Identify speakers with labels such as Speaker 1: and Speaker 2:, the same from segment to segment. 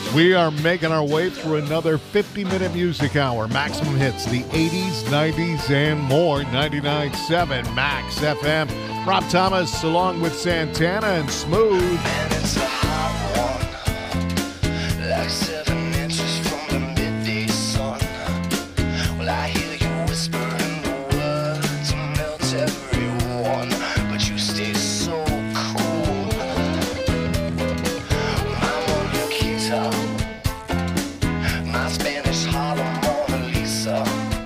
Speaker 1: We are making our way through another 50-minute music hour. Maximum hits, the 80s, 90s, and more. 99.7 Max FM. Rob Thomas along with Santana and Smooth.
Speaker 2: And it's a hot one, like 7 inches from the midday sun. Well, I hear you whispering the words to melt everyone, but you stay so cool. My Mona Lisa, my Spanish Harlem Mona Lisa.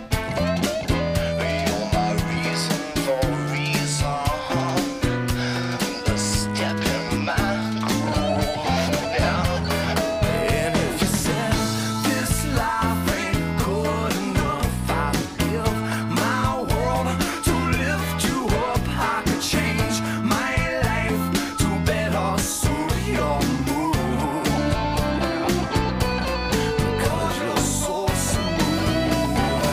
Speaker 2: You're my reason for reason. The step in my groove now. And if you said this life ain't good enough, I'd give my world to lift you up. I could change my life to better suit your mood. Because you're so smooth.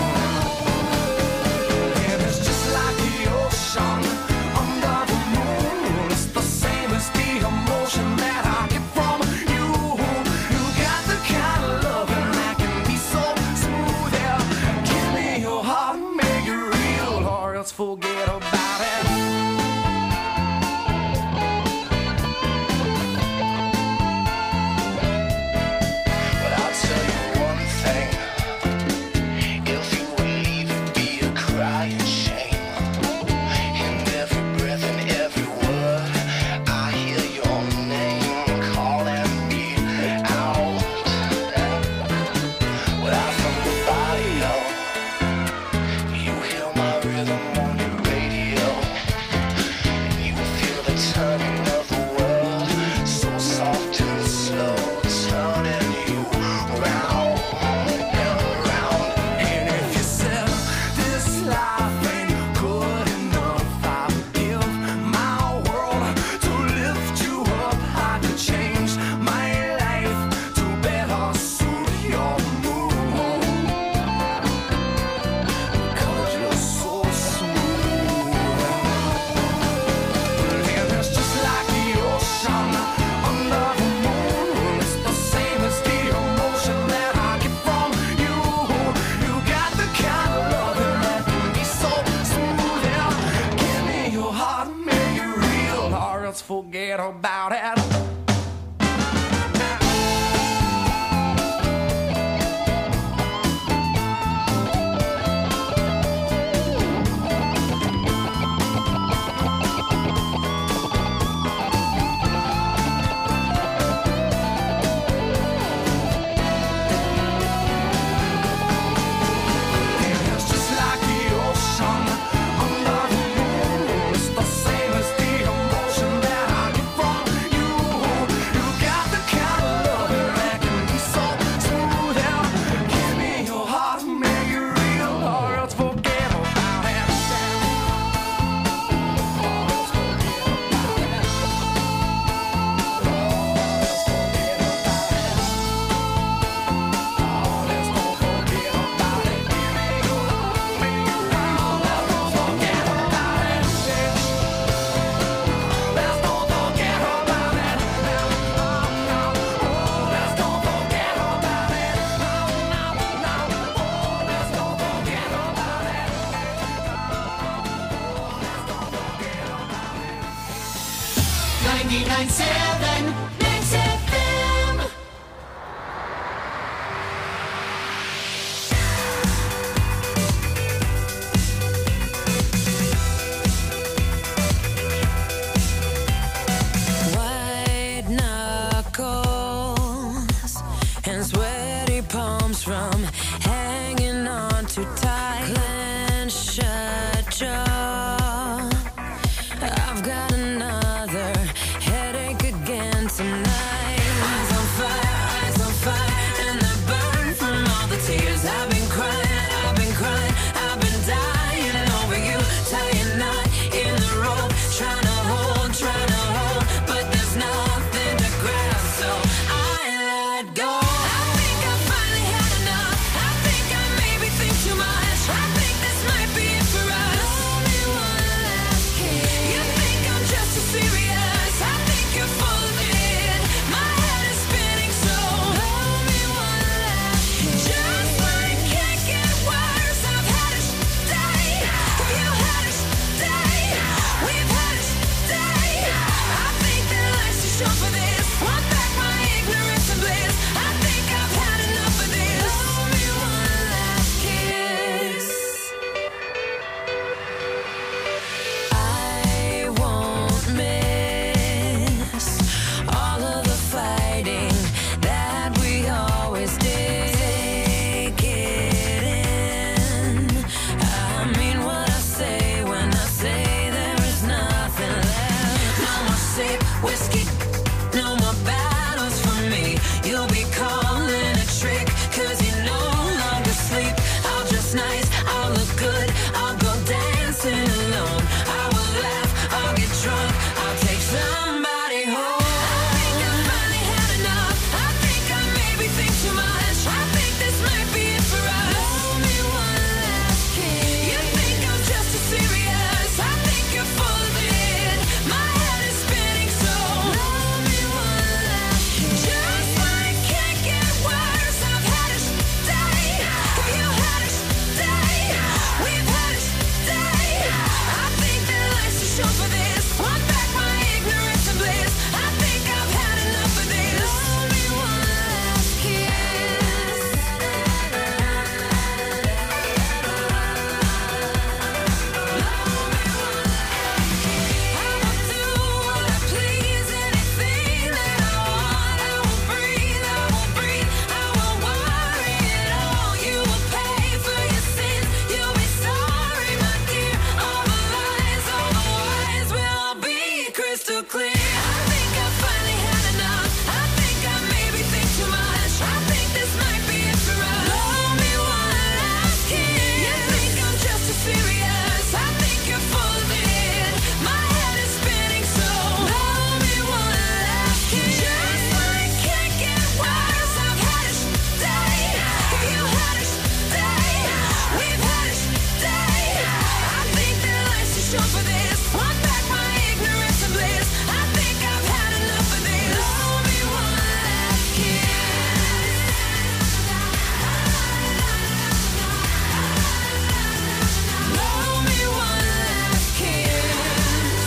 Speaker 2: And it's just like the ocean under the moon. It's the same as the emotion that I get from you. You got the kind of loving that can be so smooth. Yeah. Give me your heart and make it real, or else forget about it. But I'll tell you one thing. If you would leave, it'd be a crying shame. In every breath and every word, I hear your name calling me out. Well, from the barrio, you hear my rhythm on your radio, and you feel the turning of the world, so soft and slow, turning you round and round. And if you said this life ain't good enough, I'd give my world to lift you up. I could change my life to better suit your mood. Because you're so smooth. And it's just like the ocean under the moon. It's the same as the emotion that I get from you. You got the kind of loving that can be so smooth. Yeah. Give me your heart and make it real, or else forget about it. And it's just like the ocean under the moon. It's the same as the emotion that I get from you. You got the kind of loving that can be so smooth. Yeah. Give me your heart and make it real, or else forget about it.
Speaker 3: Max FM.
Speaker 4: White knuckles and sweaty palms from hanging on too tight. Clenched shut jaw. I've got another headache again tonight. crystal clear. I think I finally had enough. I think I maybe think too much. I think this might be it for us. Blow me one last kiss. You think I'm just too serious. I think you're full of it. My head is spinning, so blow me one last kiss. Just when it can't get worse, I've had it today. You had it today. We've had it today. I think that life's too short for this. Want back my ignorance and bliss. I think I've had enough of this. Blow me one last kiss. Blow me one last kiss.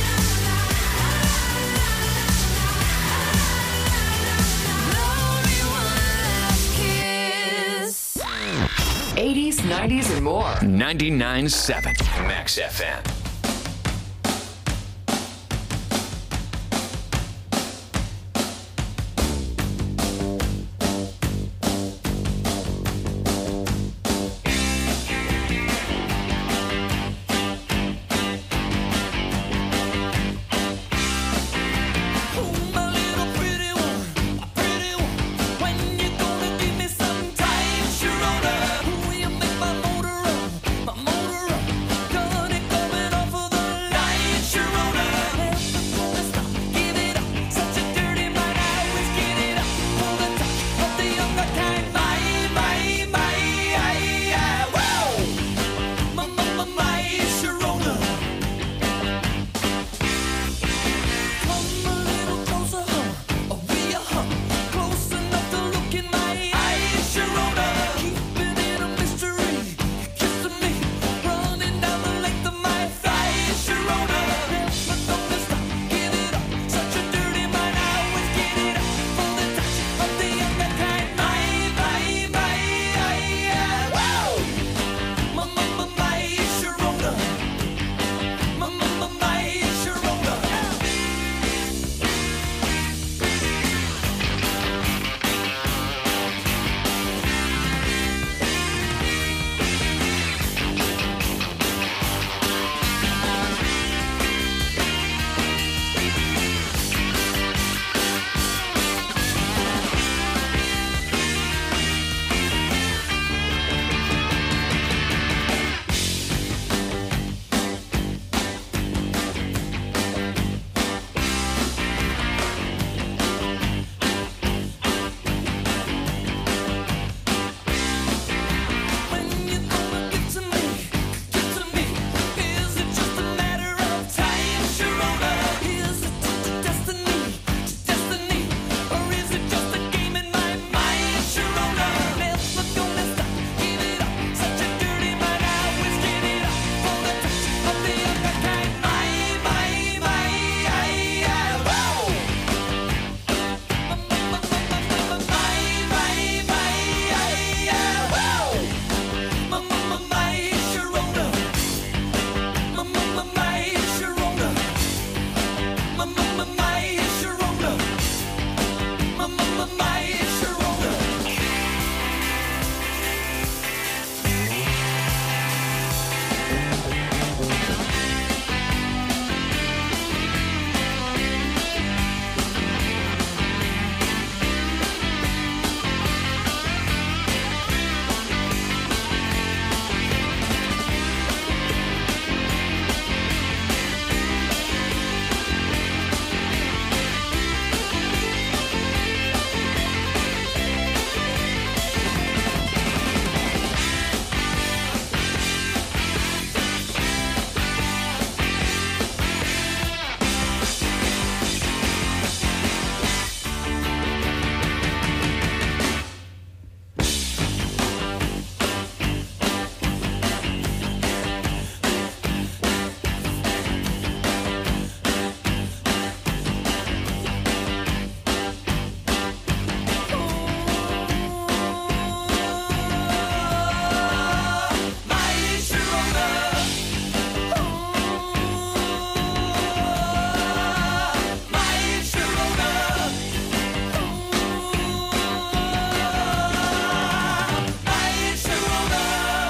Speaker 4: Blow me one last kiss.
Speaker 5: 80s, 90s, and more.
Speaker 6: 99.7 Max FM.
Speaker 4: My little pretty one, when you gonna give me some time, Sharona? You make my motor run, got it coming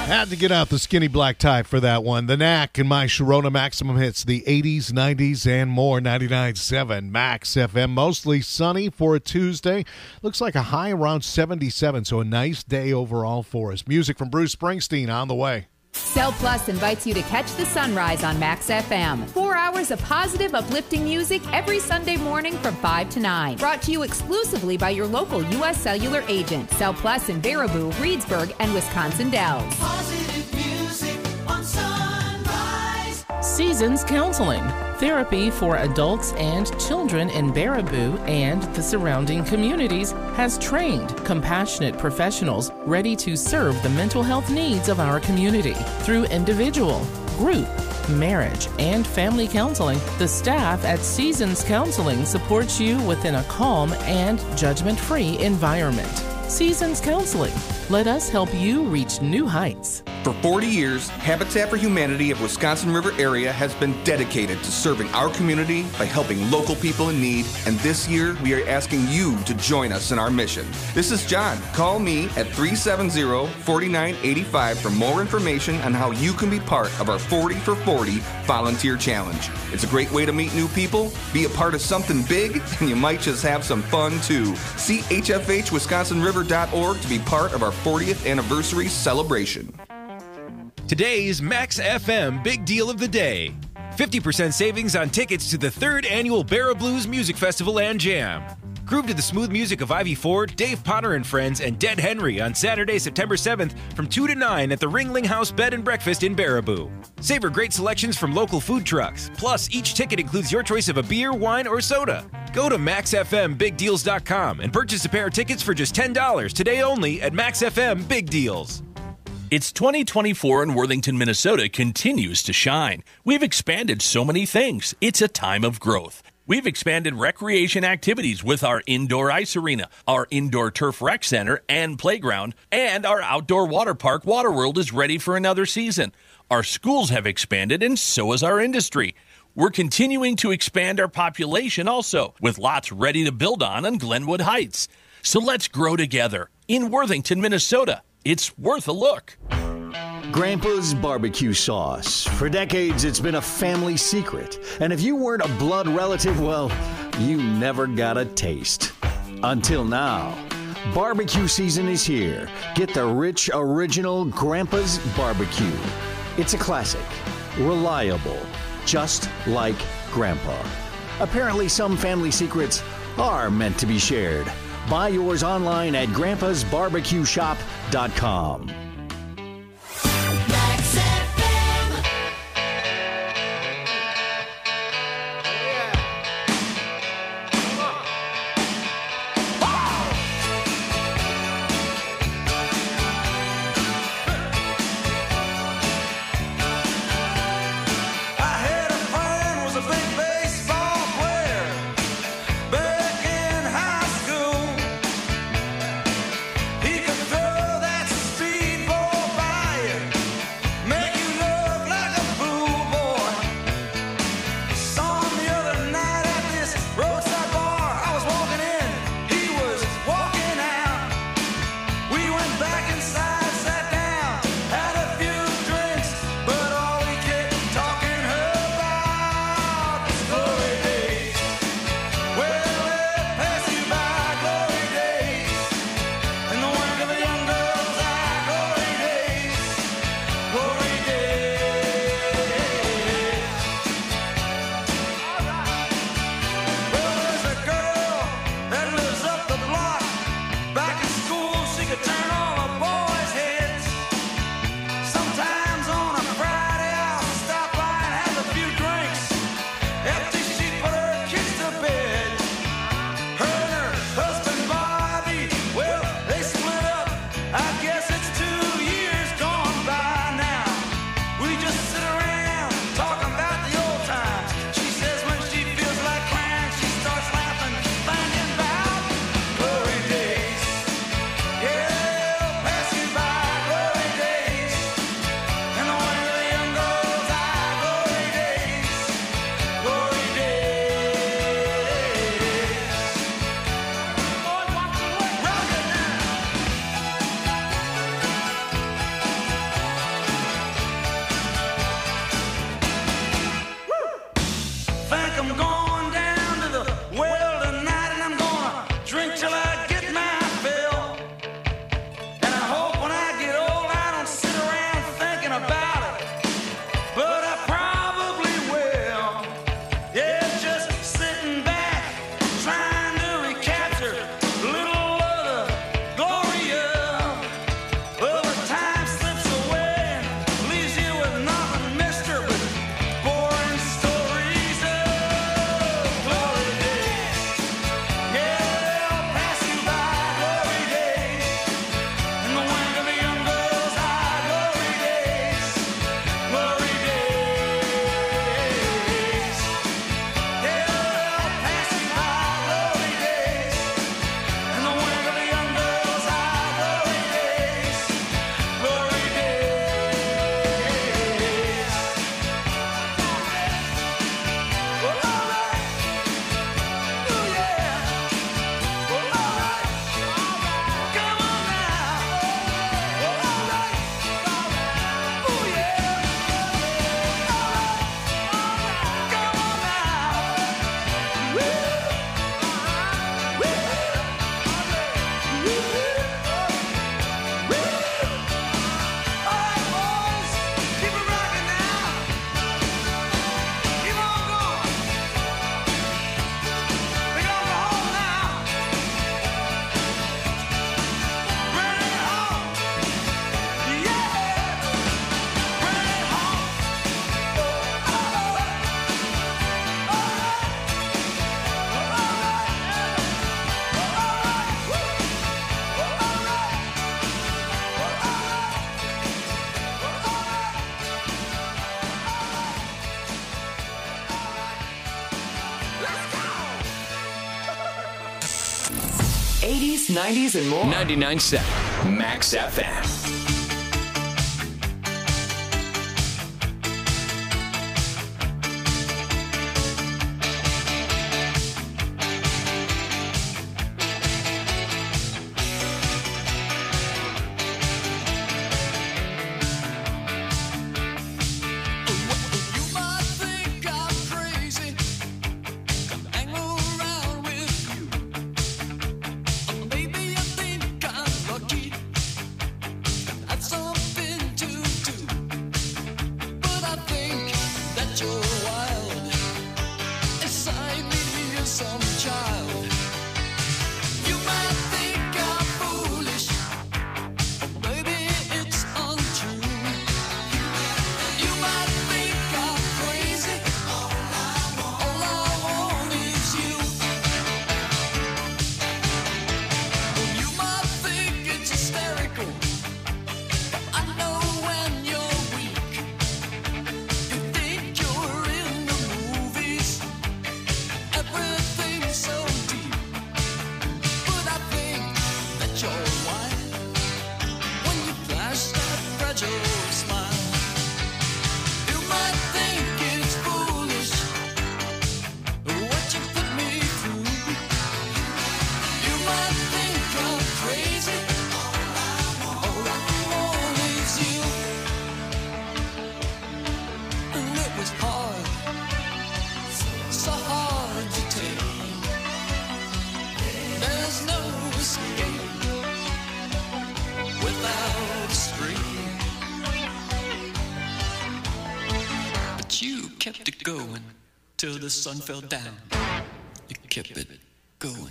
Speaker 1: Had to get out the skinny black tie for that one. The Knack and My Sharona Maximum Hits, the 80s, 90s, and more. 99.7 Max FM. Mostly sunny for a Tuesday. Looks like a high around 77, so a nice day overall for us. Music from Bruce Springsteen on the way.
Speaker 7: Cell Plus invites you to catch the sunrise on Max FM. 4 hours of positive, uplifting music every Sunday morning from 5 to 9. Brought to you exclusively by your local U.S. Cellular agent. Cell Plus in Baraboo, Reedsburg, and Wisconsin Dells.
Speaker 2: Positive music on Sunrise.
Speaker 8: Seasons Counseling, therapy for adults and children in Baraboo and the surrounding communities, has trained compassionate professionals ready to serve the mental health needs of our community. Through individual, group, marriage, and family counseling, the staff at Seasons Counseling supports you within a calm and judgment-free environment. Seasons Counseling. Let us help you reach new heights.
Speaker 9: For 40 years, Habitat for Humanity of Wisconsin River area has been dedicated to serving our community by helping local people in need, and this year we are asking you to join us in our mission. This is John. Call me at 370-4985 for more information on how you can be part of our 40 for 40 volunteer challenge. It's a great way to meet new people, be a part of something big, and you might just have some fun too. See hfhwisconsinriver.org to be part of our 40th anniversary celebration.
Speaker 10: Today's Max FM Big Deal of the Day. 50% savings on tickets to the 3rd annual Barra Blues Music Festival and Jam. Groove to the smooth music of Ivy Ford, Dave Potter and Friends, and Dead Henry on Saturday, September 7th from 2 to 9 at the Ringling House Bed and Breakfast in Baraboo. Savor great selections from local food trucks. Plus, each ticket includes your choice of a beer, wine, or soda. Go to MaxFMBigDeals.com and purchase a pair of tickets for just $10 today only at Max FM Big Deals.
Speaker 11: It's 2024 and Worthington, Minnesota continues to shine. We've expanded so many things. It's a time of growth. We've expanded recreation activities with our indoor ice arena, our indoor turf rec center and playground, and our outdoor water park, Waterworld, is ready for another season. Our schools have expanded, and so has our industry. We're continuing to expand our population also, with lots ready to build on Glenwood Heights. So let's grow together in Worthington, Minnesota. It's worth a look.
Speaker 12: Grandpa's barbecue sauce. For decades, it's been a family secret. And if you weren't a blood relative, well, you never got a taste. Until now. Barbecue season is here. Get the rich, original Grandpa's barbecue. It's a classic. Reliable. Just like Grandpa. Apparently, some family secrets are meant to be shared. Buy yours online at grandpasbarbecueshop.com.
Speaker 2: Max FM.
Speaker 13: I had a friend was a big baseball player back in high school. He could throw that speed
Speaker 5: 80s, 90s, and more.
Speaker 6: 99.7 Max FM.
Speaker 14: Kept it going till the sun fell down. You kept it going.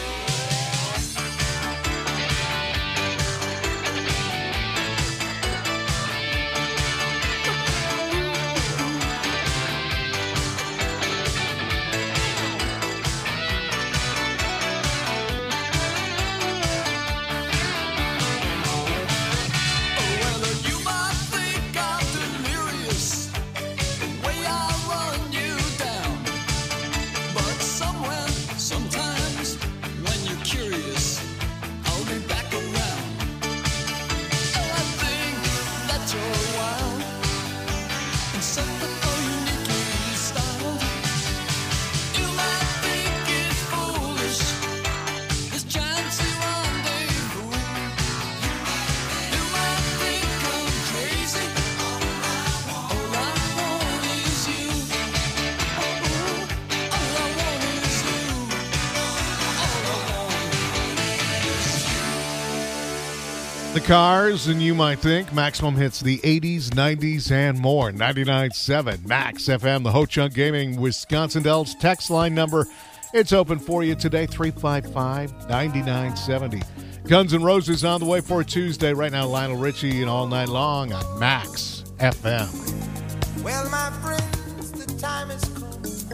Speaker 1: The Cars, and you might think Maximum hits the 80s, 90s, and more. 99.7 Max FM, the Ho Chunk Gaming Wisconsin Dells text line number. It's open for you today, 355-9970. Guns N' Roses on the way for Tuesday. Right now, Lionel Richie and All Night Long on Max FM.
Speaker 15: Well, my friends, the time has come.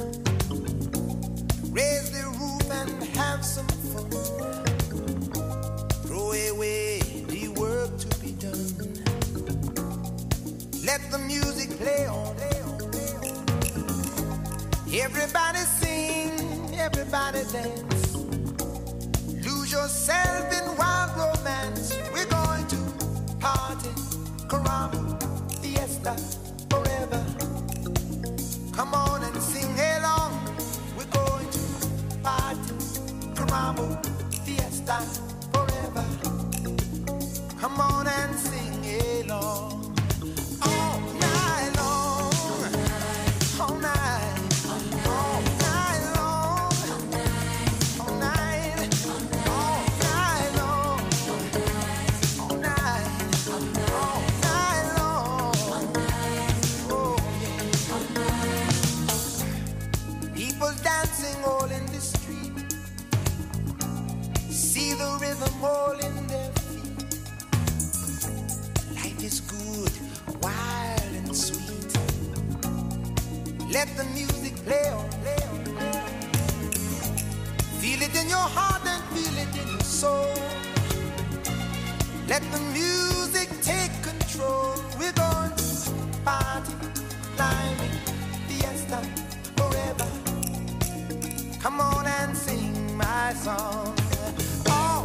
Speaker 15: Raise the roof and have some fun. Throw away the work to be done. Let the music play on. Everybody sing, everybody dance. Lose yourself in wild romance. We're going to party, caramba, fiesta, forever. Come on and sing along. We're going to party, caramba, fiesta, forever. Come on and sing along. All night long, all night, all night long, all night, all night long, all night, all night long. Oh yeah. People dancing all in the street. See the rhythm all in their feet. Life is good, wild and sweet. Let the music play on, play on, play on. Feel it in your heart and feel it in your soul. Let the music take control. We're going to party, climbing, fiesta, forever. Come on and sing my song. All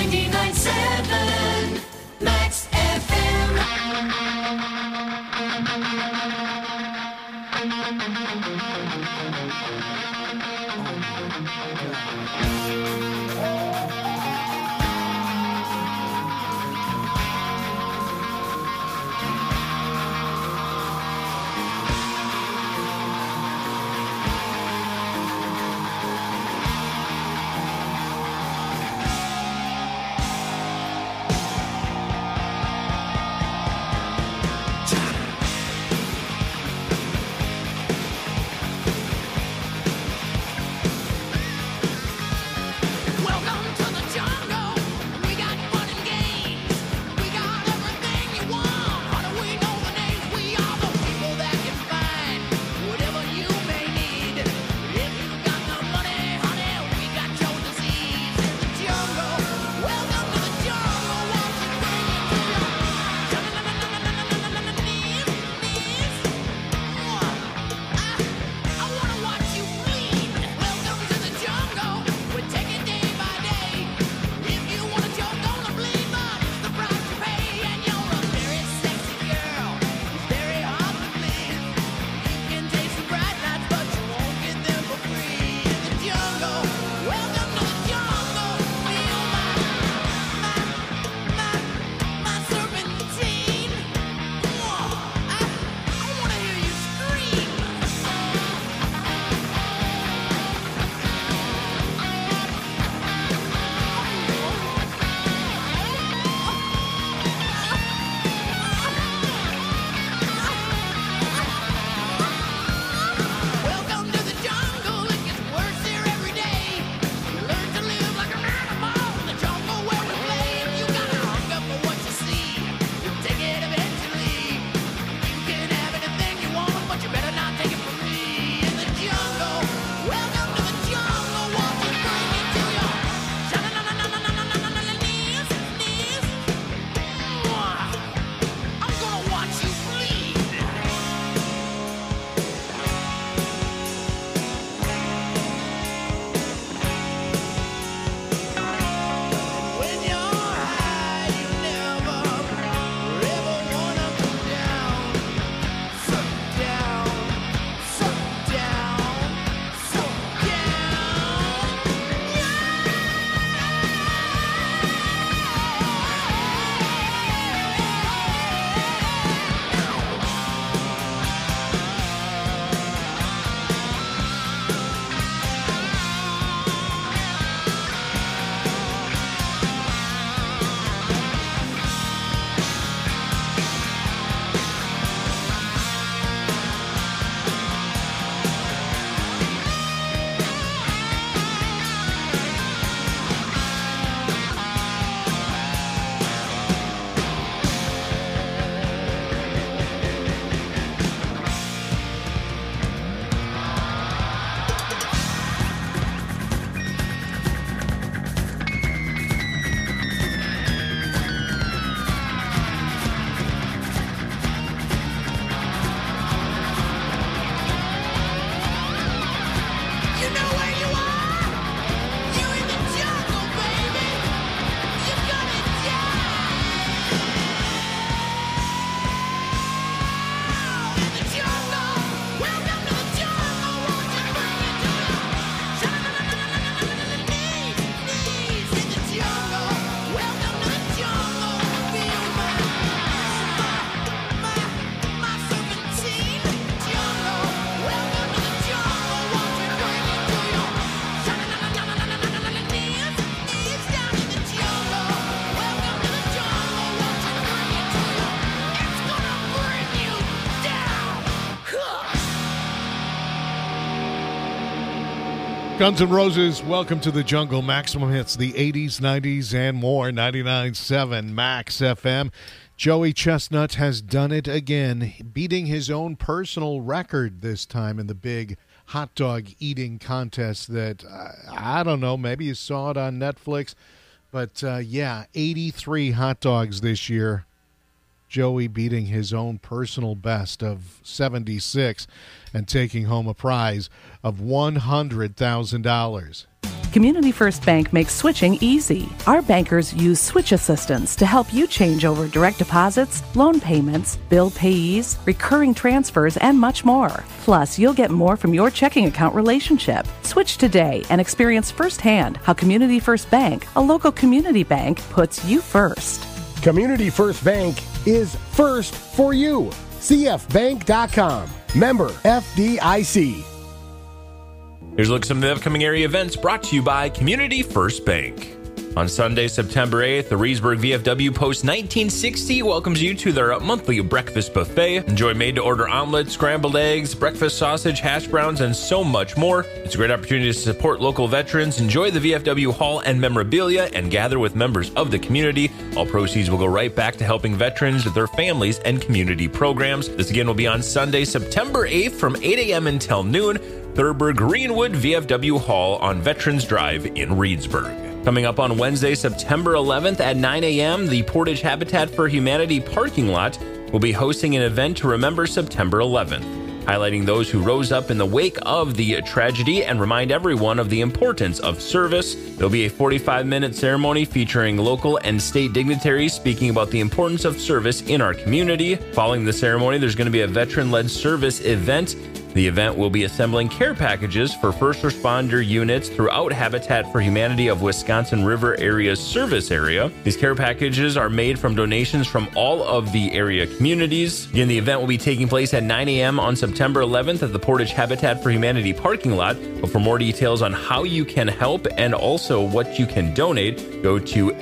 Speaker 3: 99.7 Max
Speaker 4: Welcome to the jungle. We got fun and games. We got everything you want. How do we know the names? We are the people that can find whatever you may need. If you got the money, honey, we got your disease. In the jungle. Welcome to the jungle. Won't you bring it to your I wanna watch you bleed. Welcome to the jungle. We take it day by day. If you wanna choke on the bleed, but it's the price you pay. And you're a very sexy girl. It's very hard to please. You can taste the bright lights, but you won't get them for free. In the jungle. Welcome to the jungle. Feel my serpentine. I wanna hear you scream. Welcome to the jungle. It gets worse here every day. You learn to live like an animal in the jungle where we play. If you got a hunger for what you see, you'll take it eventually. You can have anything you want, but you better not take it from me. In the jungle. Welcome to the jungle. Won't you bring it to your knees? I'm gonna watch you bleed. When you're high, you never ever wanna come down. So down, so down, so You know where you are? You're in the jungle, baby. You're gonna die. In the jungle. Welcome to the jungle. Won't you bring it to your knees? In the jungle. Welcome to the jungle. Feel my serpentine. Jungle. Welcome to the jungle. Won't you bring it to your knees? Down in the jungle. Welcome to the jungle. Won't you bring it to your? It's gonna bring you down.
Speaker 1: Guns N' Roses, Welcome to the Jungle. Maximum hits, the 80s, 90s, and more. 99.7 Max FM. Joey Chestnut has done it again, beating his own personal record this time in the big hot dog eating contest that, I don't know, maybe you saw it on Netflix. But, 83 hot dogs this year. Joey beating his own personal best of 76 and taking home a prize of $100,000.
Speaker 16: Community First Bank makes switching easy. Our bankers use switch assistance to help you change over direct deposits, loan payments, bill payees, recurring transfers, and much more. Plus, you'll get more from your checking account relationship. Switch today and experience firsthand how Community First Bank, a local community bank, puts you first.
Speaker 17: Community First Bank is first for you. CFBank.com. Member FDIC.
Speaker 18: Here's a look at some of the upcoming area events brought to you by Community First Bank. On Sunday, September 8th, the Reedsburg VFW Post 1960 welcomes you to their monthly breakfast buffet. Enjoy made-to-order omelets, scrambled eggs, breakfast sausage, hash browns, and so much more. It's a great opportunity to support local veterans, enjoy the VFW Hall and memorabilia, and gather with members of the community. All proceeds will go right back to helping veterans, their families, and community programs. This again will be on Sunday, September 8th from 8 a.m. until noon. Thurber Greenwood VFW Hall on Veterans Drive in Reedsburg. Coming up on Wednesday, September 11th at 9 a.m., the Portage Habitat for Humanity parking lot will be hosting an event to remember September 11th, highlighting those who rose up in the wake of the tragedy and remind everyone of the importance of service. There'll be a 45-minute ceremony featuring local and state dignitaries speaking about the importance of service in our community. Following the ceremony, there's going to be a veteran-led service event. The event will be assembling care packages for first responder units throughout Habitat for Humanity of Wisconsin River Area's service area. These care packages are made from donations from all of the area communities. Again, the event will be taking place at 9 a.m. on September 11th at the Portage Habitat for Humanity parking lot. But for more details on how you can help and also what you can donate, go to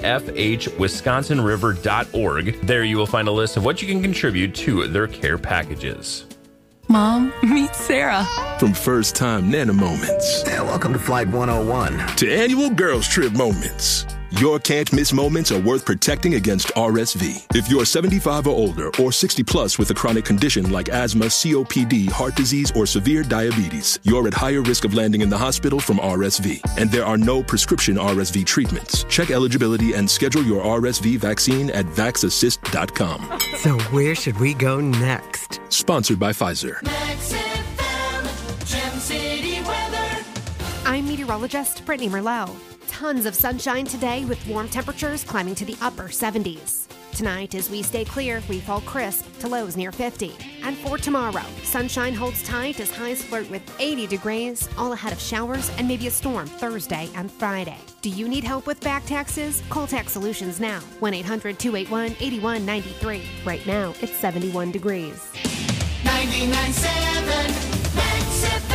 Speaker 18: hfhwisconsinriver.org. There you will find a list of what you can contribute to their care packages.
Speaker 19: Mom, meet Sarah.
Speaker 20: From first time Nana moments.
Speaker 21: Yeah, welcome to Flight 101.
Speaker 20: To annual girls trip moments. Your can't miss moments are worth protecting against RSV. If you're 75 or older or 60 plus with a chronic condition like asthma, COPD, heart disease, or severe diabetes, you're at higher risk of landing in the hospital from RSV. And there are no prescription RSV treatments. Check eligibility and schedule your RSV vaccine at vaxassist.com.
Speaker 22: So where should we go next?
Speaker 20: Sponsored by Pfizer.
Speaker 3: Max FM, Gem City weather.
Speaker 23: I'm meteorologist Brittany Merlot. Tons of sunshine today with warm temperatures climbing to the upper 70s. Tonight, as we stay clear, we fall crisp to lows near 50. And for tomorrow, sunshine holds tight as highs flirt with 80 degrees, all ahead of showers and maybe a storm Thursday and Friday. Do you need help with back taxes? Call Tax Solutions now. 1-800-281-8193. Right now, it's 71 degrees.
Speaker 3: 99.7 Max FM.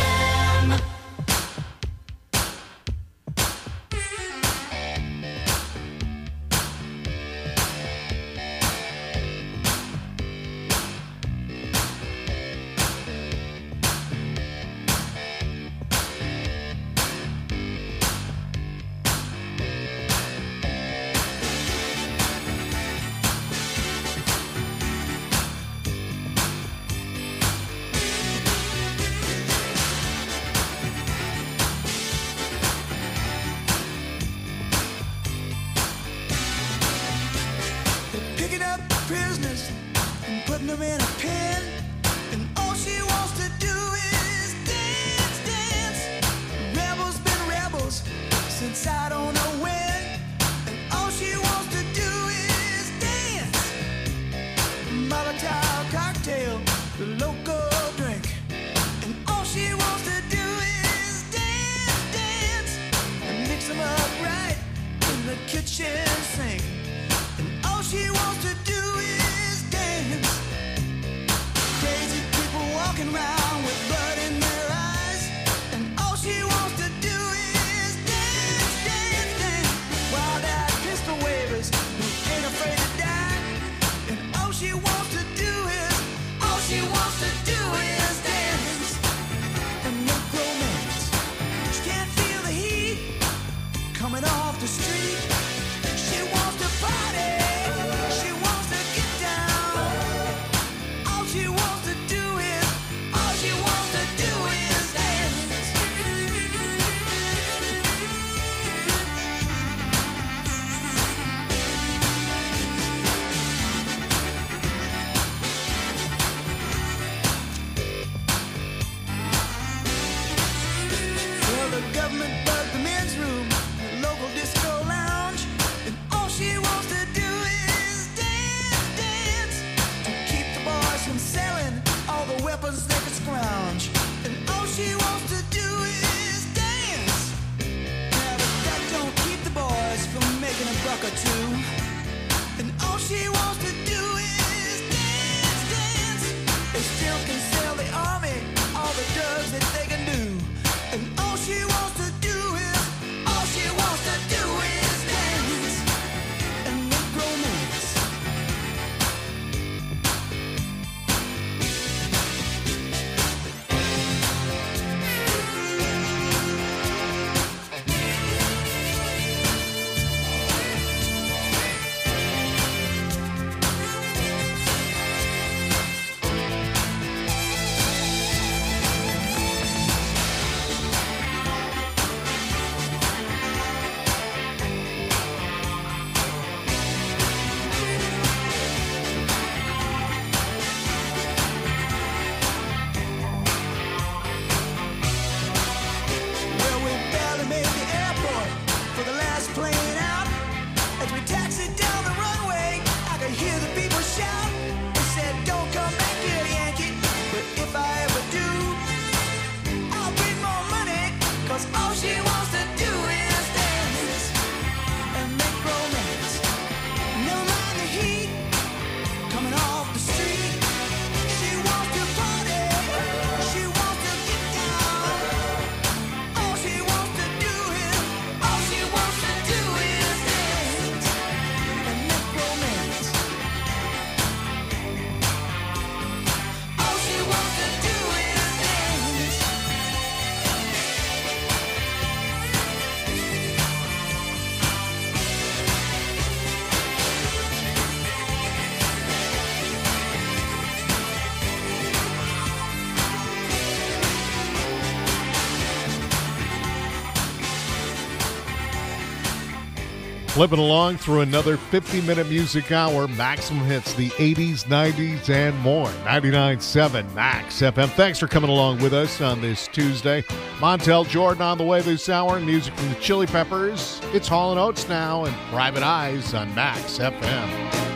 Speaker 1: Flipping along through another 50-minute music hour. Maximum hits, the 80s, 90s, and more. 99.7 Max FM. Thanks for coming along with us on this Tuesday. Montel Jordan on the way this hour. Music from the Chili Peppers. It's Hall & Oates now and Private Eyes on Max FM.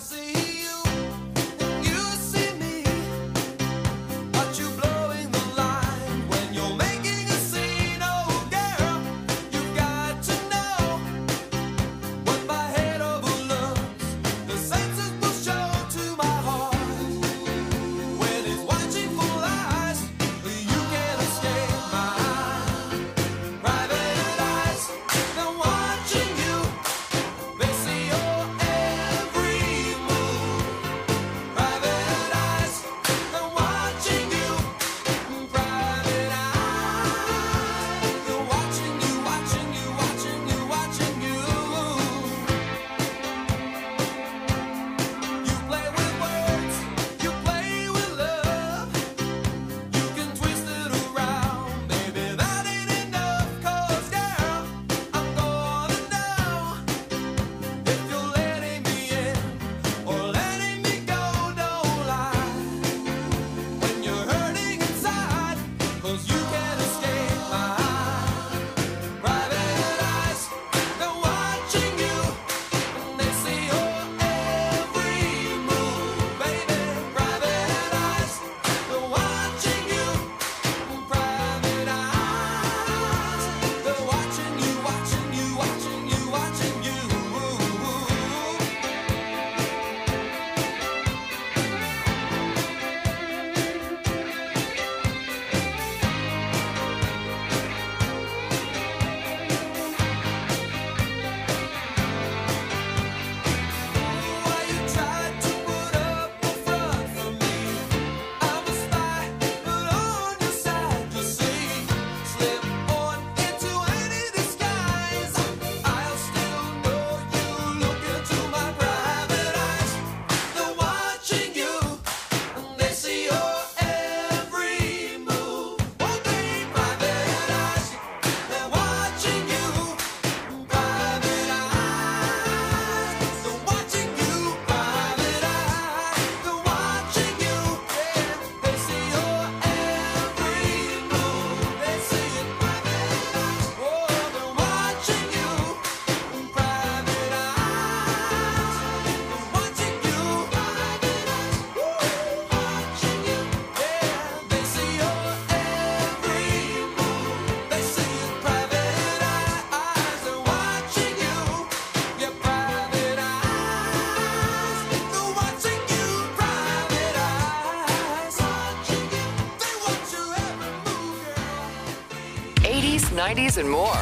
Speaker 5: '90s, and more.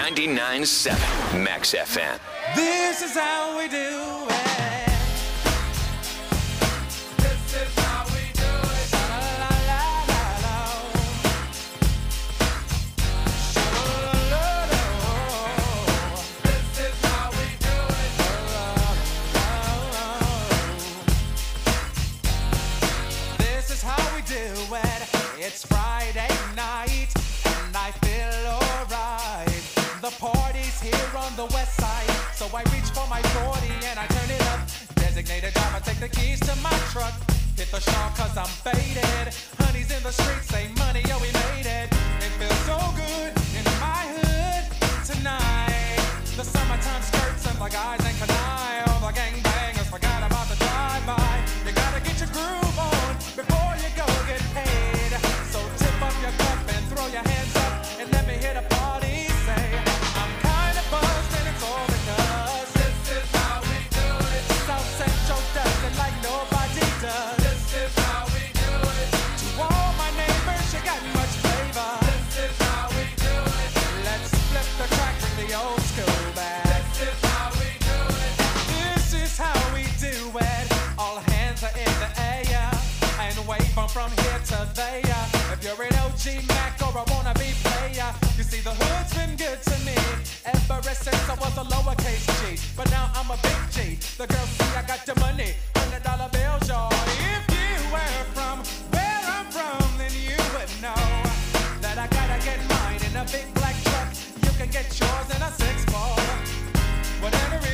Speaker 6: 99.7 Max FM.
Speaker 13: This is how we do it.
Speaker 7: It's Friday night and I feel alright. The party's here on the west side, so I reach for my 40 and I turn it up. Designated driver, take the keys to my truck. Hit the shop cause I'm faded. Honey's in the streets, say money, yo, we made it. It feels so good in my hood tonight. The summertime skirts and the guys ain't canine. All the gangbangers forgot about the drive-by. You gotta get your groove on before you go get paid. So tip up your cup and throw your hands up and let me hear the party say, I'm kinda buzzed and it's all because this is how we do it. South Central does it like nobody does. This is how we do it. To all my neighbors, you got much flavor. This is how we do it. Let's flip the track, bring the old school back. This is how we do it. This is how we do it. All hands are in the air and wave from here to there. If you're an OG Mac or a wannabe player, you see the hood's been good to me ever since I was a lowercase G. But now I'm a big G. The girls see I got the money, $100 bills, y'all. If you were from where I'm from, then you would know that I gotta get mine in a big black truck. You can get yours in a 6-4. Whatever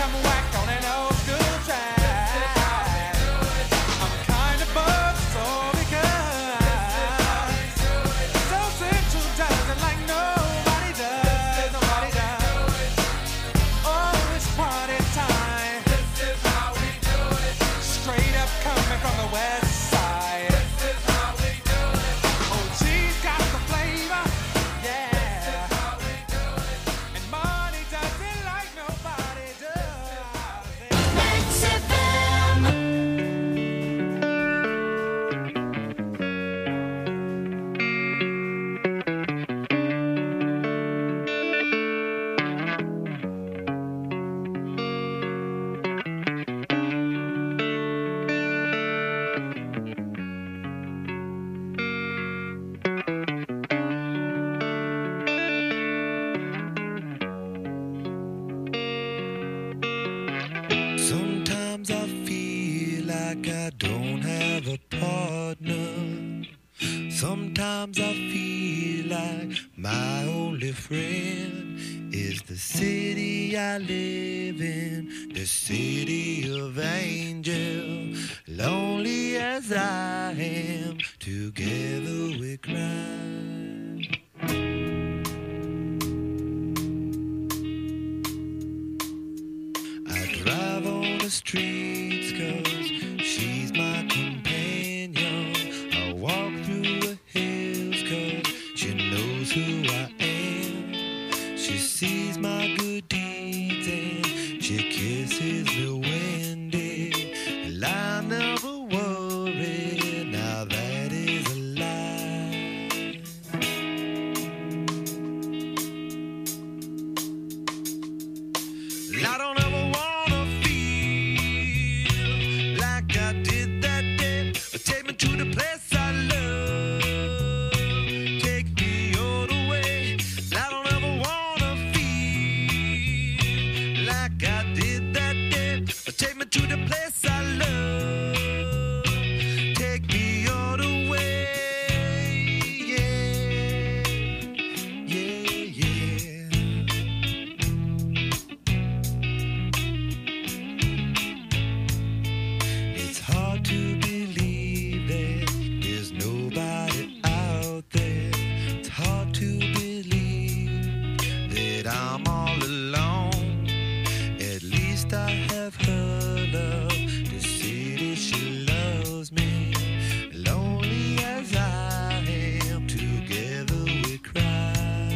Speaker 7: I'm whacked on an old school track. I'm kind of buzzed, so because South Central does it like nobody does, nobody does. Oh, it's party time. This is how we do it. Straight up coming from the west side. This is how we do it. Oh, she's got the flavor, yeah. This is how we do it. And money does it like nobody does.
Speaker 3: Max FM.
Speaker 13: Sometimes I feel like I don't have a partner. Sometimes I feel like my only friend is the city I live in, the city of angel. Lonely as I am, together we cry. I drive on the streets 'cause she's my companion. I walk through the hills 'cause she knows who I am. She sees my good deeds and she kisses me windy. And I never worry, now that is a lie. I don't ever wanna feel like I did that day. Take me to the place I love. Take me all the way. I don't ever wanna feel like I did that day. Take me to the place I love. Take me all the way. Yeah, yeah, yeah. It's hard to believe that there's nobody out there. It's hard to believe that I'm all alone. At least I have her love. The city, she loves me. Lonely as I am, together we cry.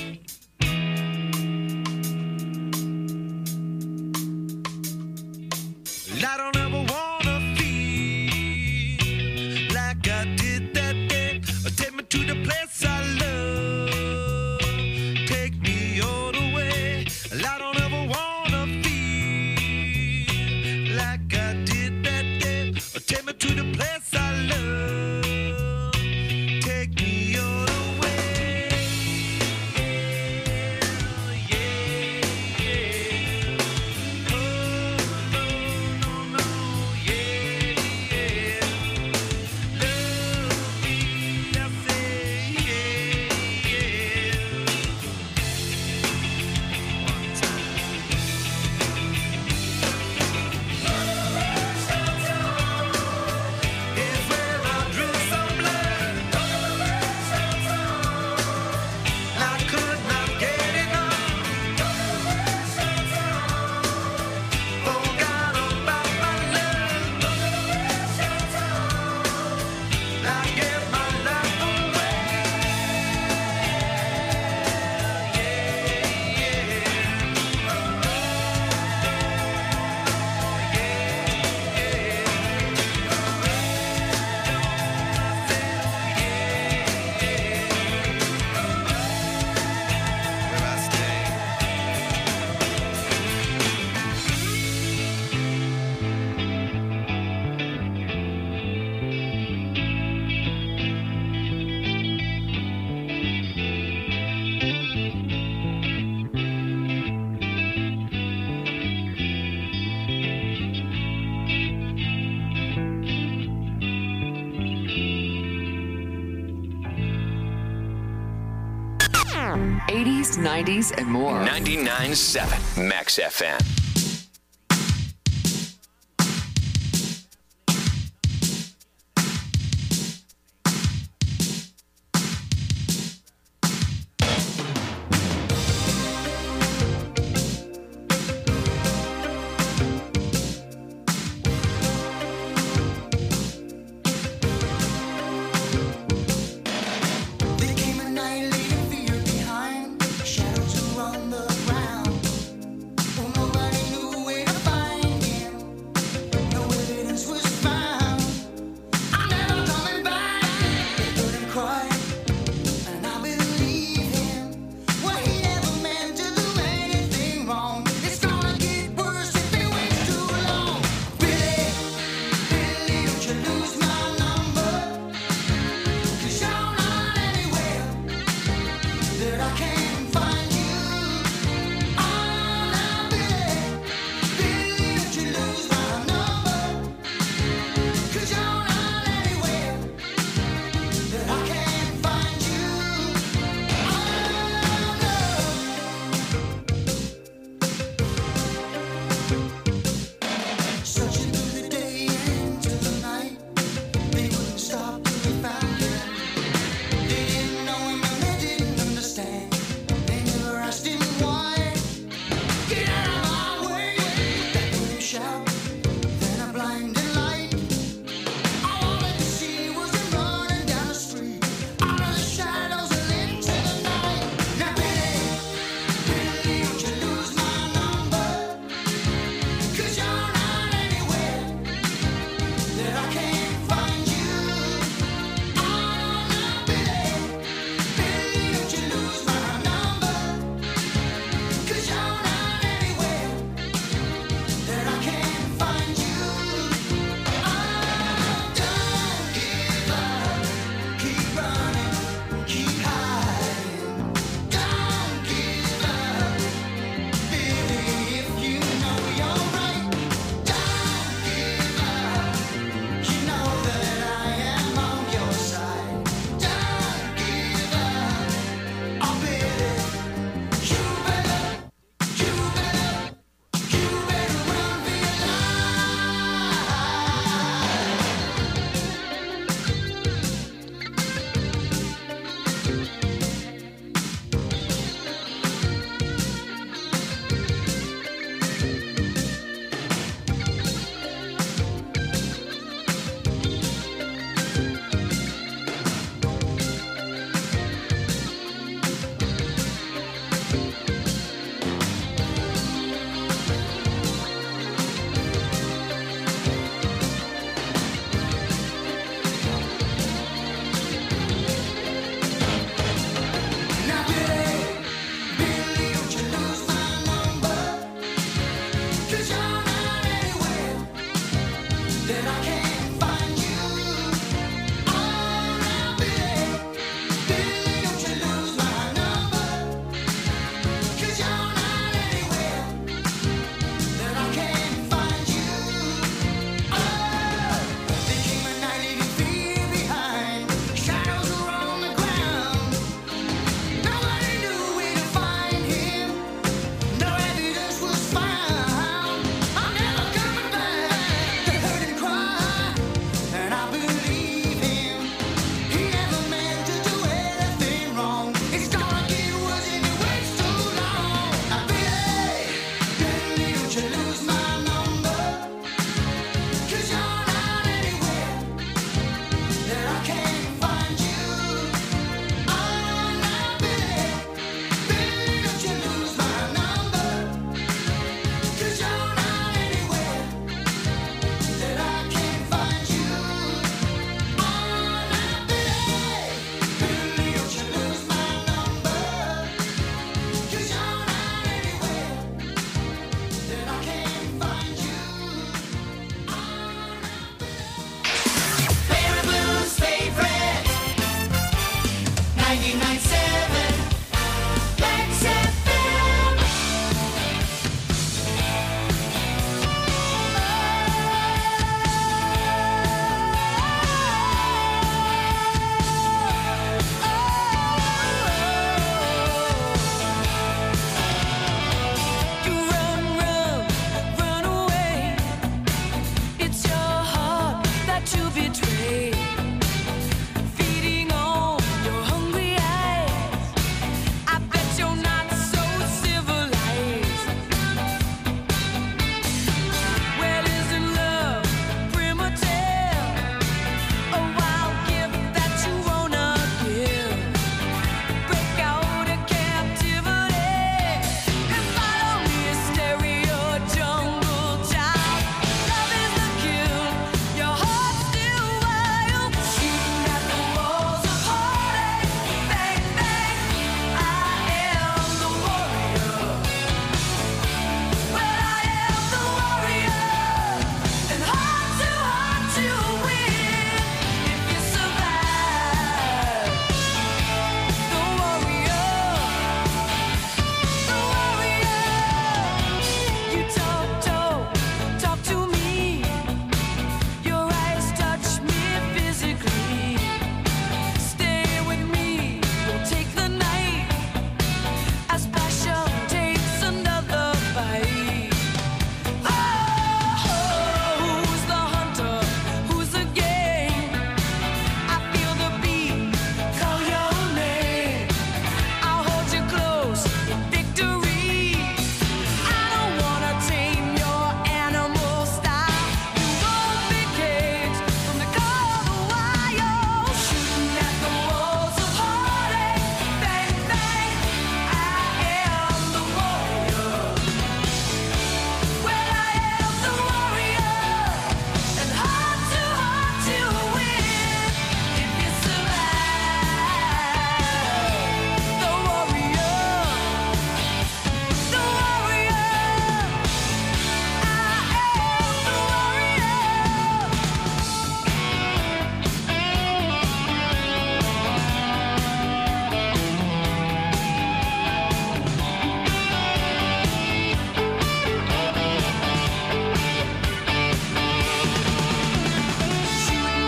Speaker 13: I don't ever wanna feel like I did that day. Take me to the place I love. Take me all the way. I don't ever wanna feel like I did that day. Take me to the place I love. Take me all the way. Yeah, yeah. Oh, no, no, no, yeah, yeah. Love me, I say, yeah, yeah. One time. Is where I drew some blood. I could not get enough. Forgot about my love. I gave my life away. Where I stay.
Speaker 5: '80s, '90s, and more.
Speaker 6: 99.7 Max FM.